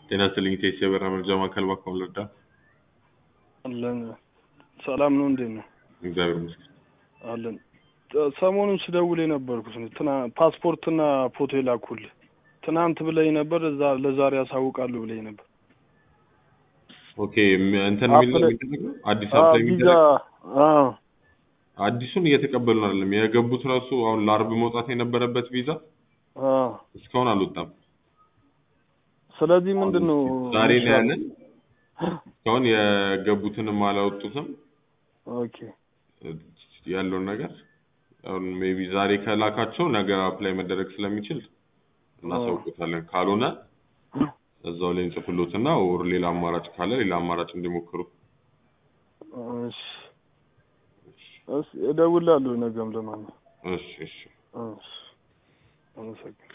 ጤና ይስጥልኝ ቴስ የበራ መርጃ ማዕከል ባክዎ ልርዳ? አለን ሰላም ነው እንዴት ነው? እግዚአብሔር ይመስገን አለን። ሰሞኑን ስደውል የነበርኩት ፓስፖርትና ፎቶ የላኩልህ ትናንት ብለኝ ነበር። ለዛሬ ያሳውቃለሁ ብለኝ ነበር። ኦኬ እንትን የሚደረገው አዲስ አበባ የሚደረገው አዲሱን እየተቀበሉ አይደለም የገቡት ራሱ አሁን ለአርብ መውጣት የነበረበት ቪዛ እስካሁን አልወጣም። ስለዚህ ምንድነው ዛሬ ነው ያለን። እስካሁን የገቡትንም አላወጡትም። ኦኬ ያለው ነገር አሁን ሜቢ ዛሬ ከላካቸው ነገ አፕላይ መደረግ ስለሚችል እናሳውቁታለን። ካልሆነ እዛው ላይ እንጽፍሎትና ወር ሌላ አማራጭ ካለ ሌላ አማራጭ እንዲሞክሩ። እሺ እደውላለሁ ነገም ለማንኛውም። እሺ አመሰግናለሁ።